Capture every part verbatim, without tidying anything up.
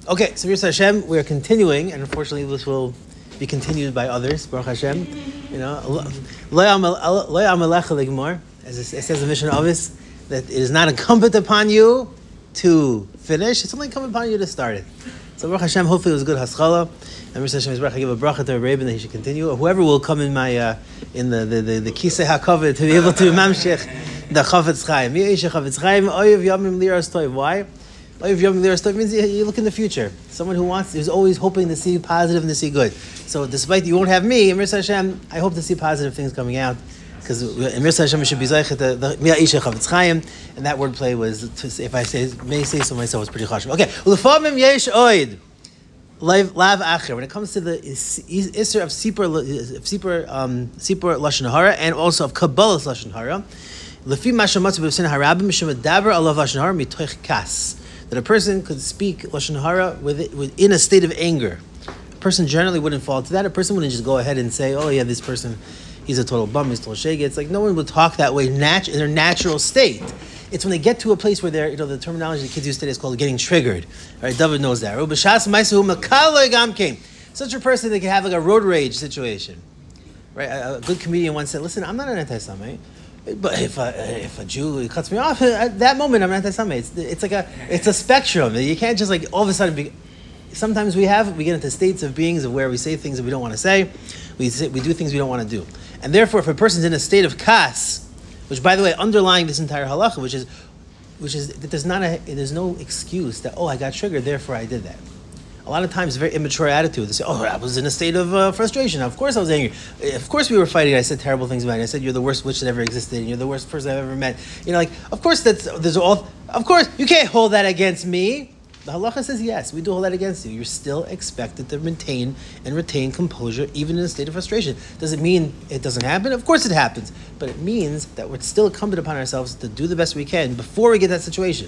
Okay, so Yirtzeh Hashem, we are continuing, and unfortunately this will be continued by others, Baruch Hashem. You know, Lo Ya'amalecha Ligmor, as it says in the Mishnah Avis, that it is not incumbent upon you to finish, it's only incumbent upon you to start it. So Baruch Hashem, hopefully it was a good haskalah, and Yirtzeh Hashem, I give a bracha to Rabin that he should continue, or whoever will come in my, uh, in the, the, the, the Kisei HaKavod to be able to mamshech the Chafetz Chaim. Ye'esh Chafetz Chaim, Oyev Yamim Liras Tov. Why? Oyev Yamim Liras Tov means you look in the future. Someone who wants, who's always hoping to see positive and to see good. So despite you won't have me, Yirtzeh Hashem, I hope to see positive things coming out. Because in Yirtzeh Hashem, we should be Zaychet, the Ye'esh Chafetz Chaim, and that wordplay was, to say, if I say, may say so myself, was pretty chashuv. Okay, Ulefamim Yesh Oid. Lav Acher. When it comes to the Isser of Sipur, Sipur, um, Sipur Lashon Hara, and also of Kabbalah's Lashon Hara, Lefi Mashamatzu B'Sin Harabim Mishum Daber Alav Lashon Hara Mitoich Kas, that a person could speak Lashon Hara with, within a state of anger. A person generally wouldn't fall to that. A person wouldn't just go ahead and say, "Oh yeah, this person, he's a total bum, he's total shege." It's like no one would talk that way nat- in their natural state. It's when they get to a place where they're, you know, the terminology the kids use today is called getting triggered. All right, David knows that. Such a person that can have like a road rage situation. Right? A, a good comedian once said, "Listen, I'm not an anti-Semite, but if a, if a Jew cuts me off at that moment, I'm an anti-Semite." It's, it's like a it's a spectrum. You can't just like all of a sudden be. Sometimes we have we get into states of beings of where we say things that we don't want to say. We say, we do things we don't want to do, and therefore, if a person's in a state of kas, which, by the way, underlying this entire halacha, which is, which is that there's not a, there's no excuse that, oh, I got triggered, therefore I did that. A lot of times, very immature attitude. They say, oh, I was in a state of uh, frustration. Of course I was angry. Of course we were fighting. I said terrible things about it. I said, you're the worst witch that ever existed, and you're the worst person I've ever met. You know, like, of course that's, there's all, of course, you can't hold that against me. The halacha says, yes, we do hold that against you. You're still expected to maintain and retain composure even in a state of frustration. Does it mean it doesn't happen? Of course it happens. But it means that we're still incumbent upon ourselves to do the best we can before we get that situation.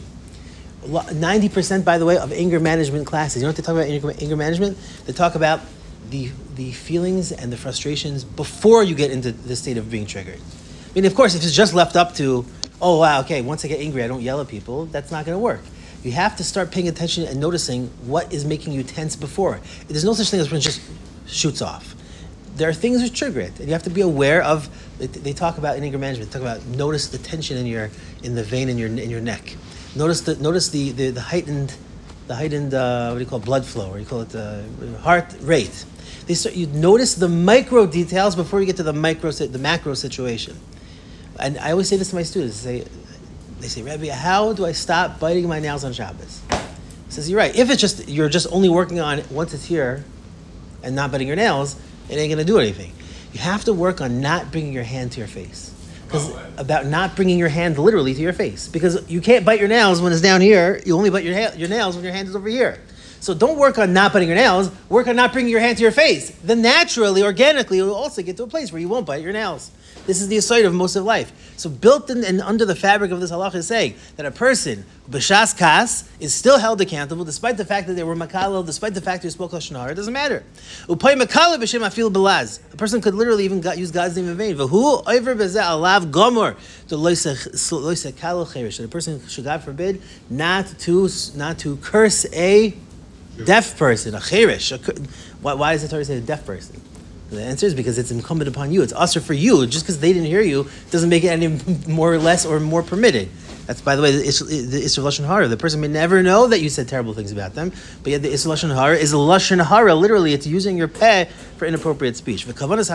ninety percent, by the way, of anger management classes, you know what they talk about anger, anger management? They talk about the, the feelings and the frustrations before you get into the state of being triggered. I mean, of course, if it's just left up to, oh, wow, okay, once I get angry, I don't yell at people, that's not going to work. You have to start paying attention and noticing what is making you tense before. There's no such thing as when it just shoots off. There are things that trigger it, and you have to be aware of. They talk about in anger management. They talk about notice the tension in your in the vein in your in your neck. Notice the notice the the, the heightened the heightened uh, what do you call it, blood flow, or you call it uh, heart rate. They start you notice the micro details before you get to the micro the macro situation. And I always say this to my students. I say. They say, Rabbi, how do I stop biting my nails on Shabbos? He says, you're right. If it's just you're just only working on it once it's here and not biting your nails, it ain't going to do anything. You have to work on not bringing your hand to your face. Because oh, about not bringing your hand literally to your face. Because you can't bite your nails when it's down here. You only bite your, ha- your nails when your hand is over here. So don't work on not biting your nails. Work on not bringing your hand to your face. Then naturally, organically, you'll also get to a place where you won't bite your nails. This is the aside of most of life. So built in and under the fabric of this halacha is saying that a person, b'shas kas, is still held accountable despite the fact that they were makalo, despite the fact that they spoke lashon hara. It doesn't matter. Upay makalo b'shem afil belaz. A person could literally even use God's name in vain. V'hu over bezeh alav gomor to loiseh kalo cherish. That a person should, God forbid, not to not to curse a deaf person, a cherish. Why, why does the Torah say a deaf person? The answer is because it's incumbent upon you. It's usher for you. Just because they didn't hear you doesn't make it any more or less or more permitted. That's, by the way, the Isser Lashon Hara. The person may never know that you said terrible things about them, but yet the Isser Lashon Hara is a Lashon Hara. Literally, it's using your peh for inappropriate speech. Even someone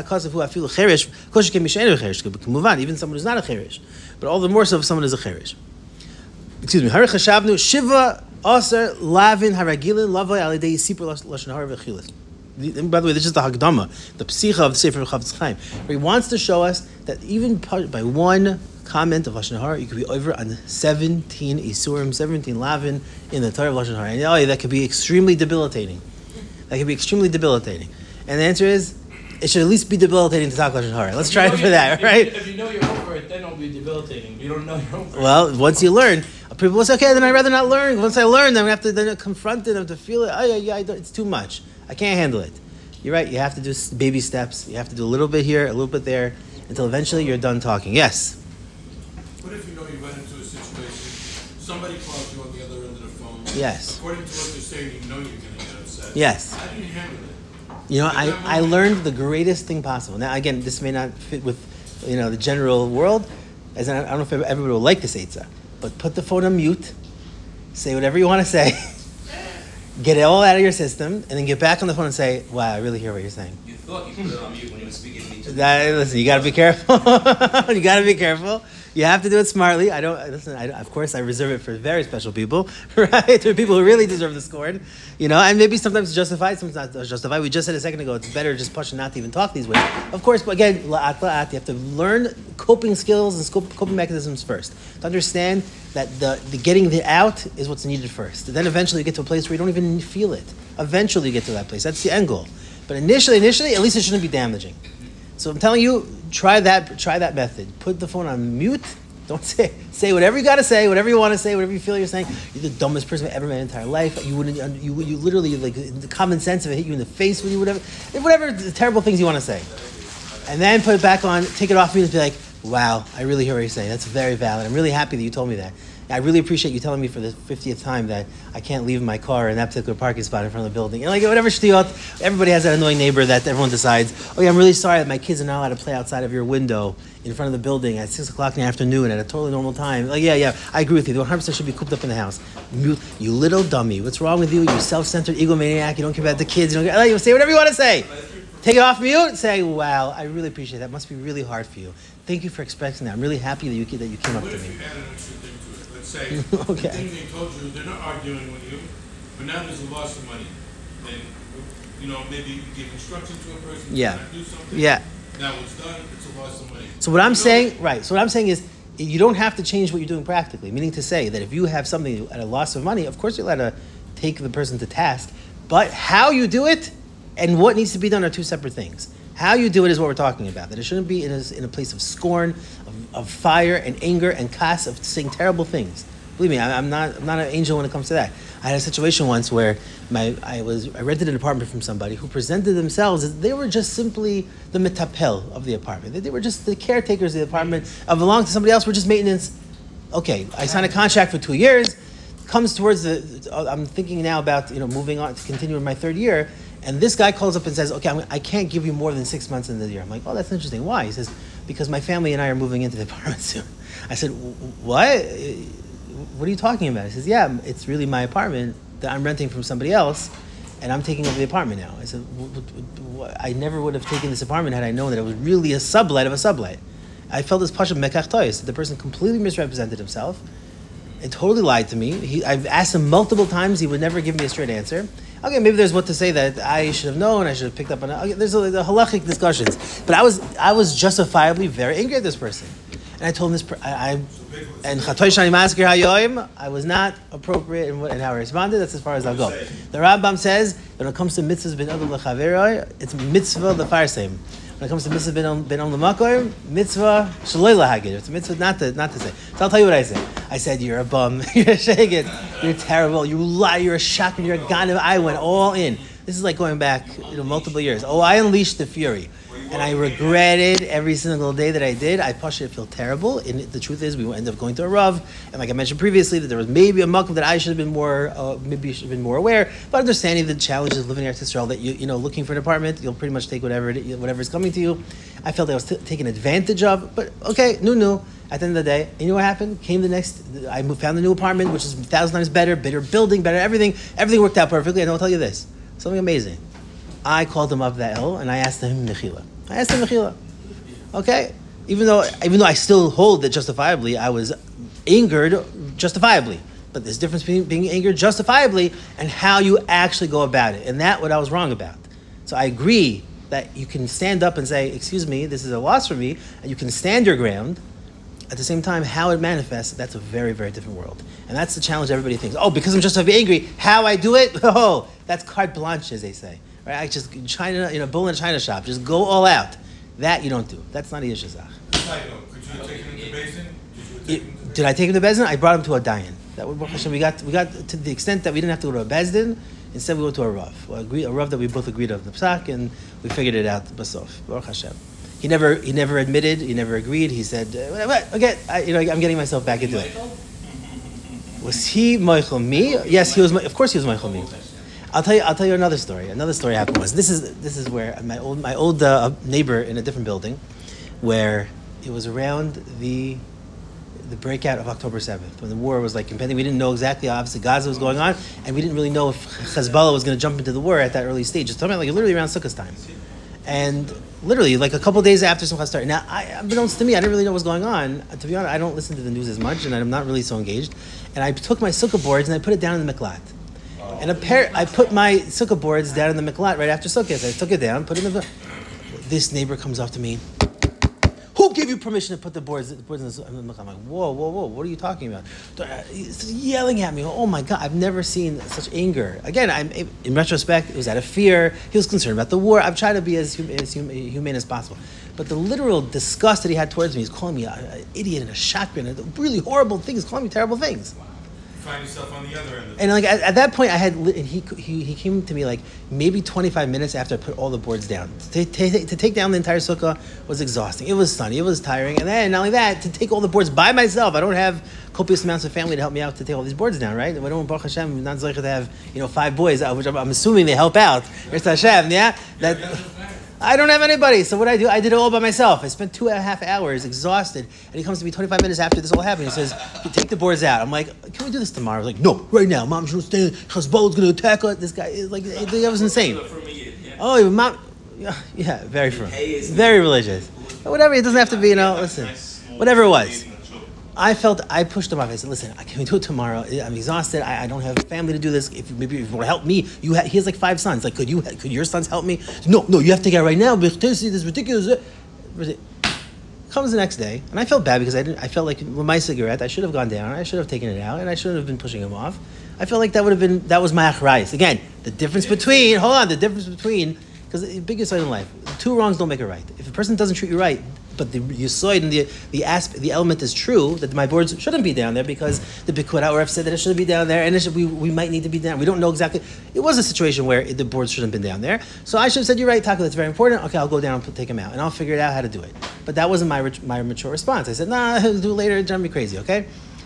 who's not a cherish, but all the more so if someone is a cherish. Excuse me. Hari chashavnu shiva aser lavin haragilin lavai alidei sipur Lashon Hara v'chilas. By the way, this is the Hagdama, the Psicha of the Sefer Chafetz Chaim, where he wants to show us that even by one comment of Lashon Hara, you could be over on seventeen Isurim, seventeen Lavin in the Torah of Lashon Hara. And oh, that could be extremely debilitating. That could be extremely debilitating. And the answer is, it should at least be debilitating to talk Lashon Hara. Let's try it for that, right? If you know you're over it, then it'll be debilitating. You don't know you're over it. Well, once you learn, people will say, okay, then I'd rather not learn. Once I learn, then I have to then confront it, I have to feel it. Oh, yeah, yeah, I don't, it's too much. I can't handle it. You're right. You have to do baby steps. You have to do a little bit here, a little bit there, until eventually you're done talking. Yes? What if you know you run into a situation, somebody calls you on the other end of the phone, Yes. According to what you're saying, you know you're going to get upset. Yes. How do you handle it? You know, I, I learned the greatest thing possible. Now, again, this may not fit with, you know, the general world. As in, I don't know if everybody will like this eitzah, but put the phone on mute, say whatever you want to say, get it all out of your system, and then get back on the phone and say, wow, I really hear what you're saying. You thought you put it on mute when you were speaking to me. That, listen, you got to be careful. You got to be careful. You have to do it smartly. I don't listen. I, of course, I reserve it for very special people, right? For people who really deserve the scorn, you know. And maybe sometimes it's justified, sometimes not justified. We just said a second ago, it's better just push and not to even talk these ways. Of course, but again, la'at la'at, you have to learn coping skills and scope, coping mechanisms first to understand that the, the getting the out is what's needed first. And then eventually you get to a place where you don't even feel it. Eventually you get to that place. That's the end goal. But initially, initially, at least it shouldn't be damaging. So I'm telling you, try that. Try that method. Put the phone on mute. Don't say say whatever you got to say, whatever you want to say, whatever you feel you're saying. You're the dumbest person I've ever met in my entire life. You wouldn't. You you literally like the common sense of it hit you in the face with you, whatever, whatever the terrible things you want to say, and then put it back on. Take it off me and be like, wow, I really hear what you're saying. That's very valid. I'm really happy that you told me that. I really appreciate you telling me for the fiftieth time that I can't leave my car in that particular parking spot in front of the building. And like whatever shtiyot, everybody has that annoying neighbor that everyone decides, oh yeah, I'm really sorry that my kids are not allowed to play outside of your window in front of the building at six o'clock in the afternoon at a totally normal time. Like, yeah, yeah, I agree with you. The one hundred percent should be cooped up in the house. You, you little dummy. What's wrong with you? You self-centered egomaniac. You don't care about the kids. You don't care. You say whatever you want to say. Take it off mute. Say, wow, I really appreciate that. Must be really hard for you. Thank you for expressing that. I'm really happy that you that you came up What to if me. you add an extra thing to it? Let's say Okay. the thing they told you, they're not arguing with you, but now there's a loss of money. And, you know, maybe you give instructions to a person Yeah. to do something. Yeah. Now it's done, it's a loss of money. So what I'm You know, saying, right, so what I'm saying is, you don't have to change what you're doing practically, meaning to say that if you have something at a loss of money, of course you're allowed to take the person to task, but how you do it and what needs to be done are two separate things. How you do it is what we're talking about, that it shouldn't be in a, in a place of scorn, of, of fire and anger and kas, of saying terrible things. Believe me, I, I'm not I'm not an angel when it comes to that. I had a situation once where my I was I rented an apartment from somebody who presented themselves as they were just simply the metapel of the apartment. They, they were just the caretakers of the apartment. I belonged to somebody else. We're just maintenance. Okay, I signed a contract for two years. Comes towards the. I'm thinking now about you know moving on to continue in my third year, and this guy calls up and says, "Okay, I'm, I can't give you more than six months in the year." I'm like, "Oh, that's interesting. Why?" He says, "Because my family and I are moving into the apartment soon." I said, "What? What are you talking about?" He says, "Yeah, it's really my apartment that I'm renting from somebody else, and I'm taking over the apartment now." I said, "I never would have taken this apartment had I known that it was really a sublet of a sublet." I felt this push of mekach tois. The person completely misrepresented himself and totally lied to me. He, I've asked him multiple times. He would never give me a straight answer. Okay, maybe there's what to say that I should have known. I should have picked up on. Okay, there's a, the halachic discussions, but I was I was justifiably very angry at this person, and I told him this. Per, I, I and chatoy shani maskir hayoim. I was not appropriate in, what, in how I responded. That's as far as I'll go. The Rambam says that when it comes to mitzvahs ben adam lechaveroi, it's mitzvah lefarseim. When it comes to mitzvah ben ben adam lemakoim, mitzvah shaloi lahagid. It's a mitzvah not to not to say. So I'll tell you what I said. I said, "You're a bum. You're a shagid. You're terrible. You lie. You're a shotgun. You're a ganev." I went all in. This is like going back, you know, multiple years. Oh, I unleashed the fury, and I regretted every single day that I did. I pushed it feel terrible. And the truth is, we ended up going to a rav, and like I mentioned previously, that there was maybe a makom that I should have been more, uh, maybe should have been more aware. But understanding the challenges of living in Eretz Yisrael, that you, you know, looking for an apartment, you'll pretty much take whatever, it, whatever is coming to you. I felt I was t- taken advantage of. But okay, no, no. At the end of the day, you know what happened? Came the next, I moved, found a new apartment, which is a thousand times better, better building, better everything. Everything worked out perfectly. And I'll tell you this, something amazing. I called him up that hill and I asked him mechila. I asked him mechila. Okay, even though even though I still hold that justifiably, I was angered justifiably. But there's a difference between being angered justifiably and how you actually go about it, and that's what I was wrong about. So I agree that you can stand up and say, "Excuse me, this is a loss for me," and you can stand your ground. At the same time, how it manifests, that's a very, very different world. And that's the challenge everybody thinks. Oh, because I'm just angry, how I do it? Oh, that's carte blanche, as they say. Right? I just, China, you know, bull in a China shop, just go all out. That you don't do. That's not a yeshazach. Could you take him to Basin? Did, you Did I take him to Bezdin? I brought him to a dayan. That would we got we got to the extent that we didn't have to go to a Bezdin. Instead, we went to a rav, a rav that we both agreed on the psak, and we figured it out. Basof, Baruch Hashem. He never, he never admitted. He never agreed. He said, uh, "Okay, I, you know, I'm getting myself back into it." Was he Michael me? Yes, he was. Of course, he was Michael me. I'll tell you. I'll tell you another story. Another story happened was this is this is where my old my old uh, neighbor in a different building, where it was around the the breakout of October seventh, when the war was like impending. We didn't know exactly, obviously Gaza was going on, and we didn't really know if Hezbollah was going to jump into the war at that early stage. It's talking about like literally around Sukkot time, and literally like a couple days after Simchat started. Now, I, unbeknownst to me, I didn't really know what was going on. To be honest, I don't listen to the news as much, and I'm not really so engaged. And I took my Sukkah boards and I put it down in the miklat. And a pair, I put my Sukkah boards down in the miklat right after Sukkot. So I took it down, put it in the. This neighbor comes up to me. Who gave you permission to put the boards, the boards in the, I'm like, whoa, whoa, whoa, what are you talking about? He's yelling at me. Oh my God, I've never seen such anger. Again, I'm, in retrospect, it was out of fear. He was concerned about the war. I've tried to be as, hum, as hum, humane as possible. But the literal disgust that he had towards me, he's calling me an idiot and a shotgun, and really horrible things, calling me terrible things. Find yourself on the other end of it. And like at, at that point, I had and he he he came to me like maybe twenty-five minutes after I put all the boards down. To, to, to take down the entire sukkah was exhausting. It was sunny. It was tiring. And then not only that, to take all the boards by myself, I don't have copious amounts of family to help me out to take all these boards down. Right? We don't, Baruch Hashem, not like to have you know five boys, which I'm, I'm assuming they help out. It's Hashem, yeah. That. I don't have anybody, so what I do, I did it all by myself. I spent two and a half hours exhausted, and he comes to me twenty-five minutes after this all happened. He says, "Take the boards out." I'm like, "Can we do this tomorrow?" I was like, "No, right now. Mom should stand. Hezbollah's going to attack us." This guy, is like, that was insane. Oh, mom, yeah, very firm, very religious. But whatever, it doesn't have to be, you know. Listen, whatever it was. I felt I pushed him off. I said, "Listen, can we do it tomorrow? I'm exhausted. I, I don't have family to do this. If maybe if you want to help me, you ha- he has like five sons. Like, could you could your sons help me? No, no, you have to take it out right now. This is ridiculous." Comes the next day, and I felt bad because I didn't. I felt like with my cigarette, I should have gone down. I should have taken it out, and I shouldn't have been pushing him off. I felt like that would have been that was my achrayus. Again, the difference between hold on, the difference between because the biggest thing in life, two wrongs don't make a right. If a person doesn't treat you right, but the yisoid and the the aspect, the element is true that my boards shouldn't be down there because the Bikud Ha'oref said that it shouldn't be down there, and it should, we we might need to be down. We don't know exactly. It was a situation where it, the boards shouldn't have been down there. So I should have said, "You're right, Taka. That's very important. Okay, I'll go down and put, take them out, and I'll figure it out how to do it." But that wasn't my my mature response. I said, "Nah, I'll do it later. It's driving me crazy." Okay.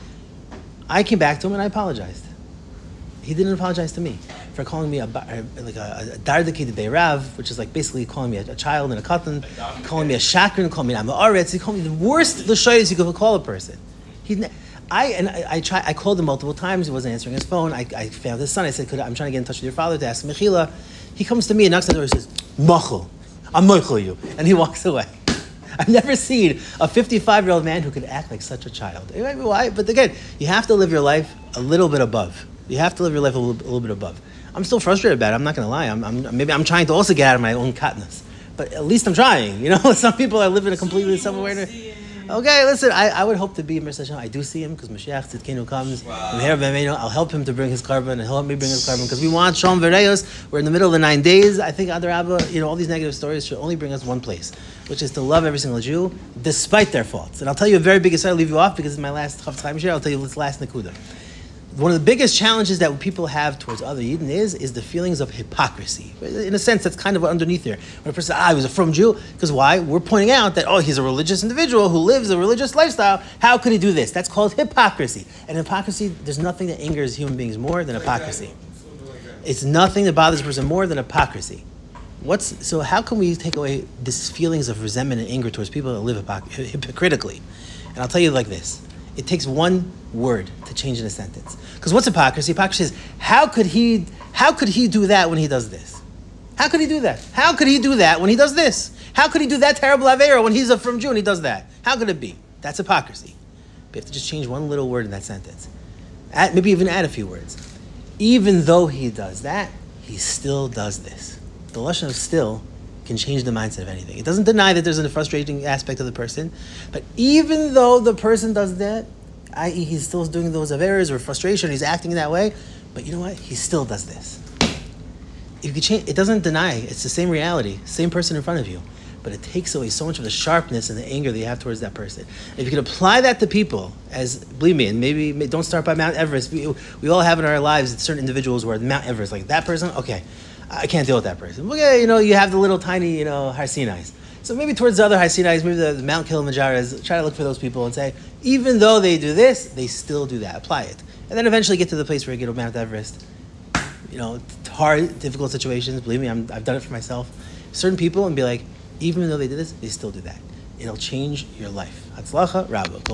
I came back to him and I apologized. He didn't apologize to me for calling me a like a, a dardaki beirav, which is like basically calling me a, a child and a katan, calling me a shakran, calling me I'm a aretz. He called me the worst the shayes you could call a person. He, I and I, I tried. I called him multiple times. He wasn't answering his phone. I, I found his son. I said, Could, "I'm trying to get in touch with your father to ask him mechila." He comes to me and knocks on the door. He says, "Machel, I'm machel you," and he walks away. I've never seen a fifty-five-year-old man who could act like such a child. Why? But again, you have to live your life a little bit above. You have to live your life a little, a little bit above. I'm still frustrated about it. I'm not going to lie. I'm, I'm maybe I'm trying to also get out of my own katness, but at least I'm trying. You know, some people are living a completely somewhere. Okay, listen. I, I would hope to be in Mercy Hashem. I do see him because Mashiach Tzidkenu comes. Wow. I'll help him to bring his carbon, and he'll help me bring his carbon because we want Shalom V'Reyos. We're in the middle of the nine days. I think Adar Abba, you know, all these negative stories should only bring us one place, which is to love every single Jew despite their faults. And I'll tell you a very big aside. I'll leave you off because it's my last Chav Chaim share. I'll tell you this last nakuda. One of the biggest challenges that people have towards other Yidden is, is the feelings of hypocrisy. In a sense, that's kind of underneath here. When a person says, ah, I was a from Jew, because why? We're pointing out that, oh, he's a religious individual who lives a religious lifestyle. How could he do this? That's called hypocrisy. And hypocrisy, there's nothing that angers human beings more than hypocrisy. It's nothing that bothers a person more than hypocrisy. What's so how can we take away these feelings of resentment and anger towards people that live hypoc- hypocritically? And I'll tell you like this. It takes one word to change in a sentence. Because what's hypocrisy? Hypocrisy is how could he how could he do that when he does this? How could he do that? How could he do that when he does this? How could he do that terrible Avera when he's a from Jew and he does that? How could it be? That's hypocrisy. But you have to just change one little word in that sentence. Add, maybe even add a few words. Even though he does that, he still does this. The lashon of still can change the mindset of anything. It doesn't deny that there's a frustrating aspect of the person, but even though the person does that, that is he's still doing those errors or frustration, he's acting that way, but you know what? He still does this. If you could change, it doesn't deny, it's the same reality, same person in front of you, but it takes away so much of the sharpness and the anger that you have towards that person. If you can apply that to people, as, believe me, and maybe don't start by Mount Everest, we, we all have in our lives certain individuals where Mount Everest, like that person, okay, I can't deal with that person. Okay, you know, you have the little tiny, you know, Har Sinais. So maybe towards the other high Sinai's, maybe the, the Mount Kilimanjaro is try to look for those people and say, even though they do this, they still do that. Apply it. And then eventually get to the place where you get to Mount Everest. You know, hard, difficult situations. Believe me, I'm, I've done it for myself. Certain people and be like, even though they did this, they still do that. It'll change your life. Hatzlacha, Rabba.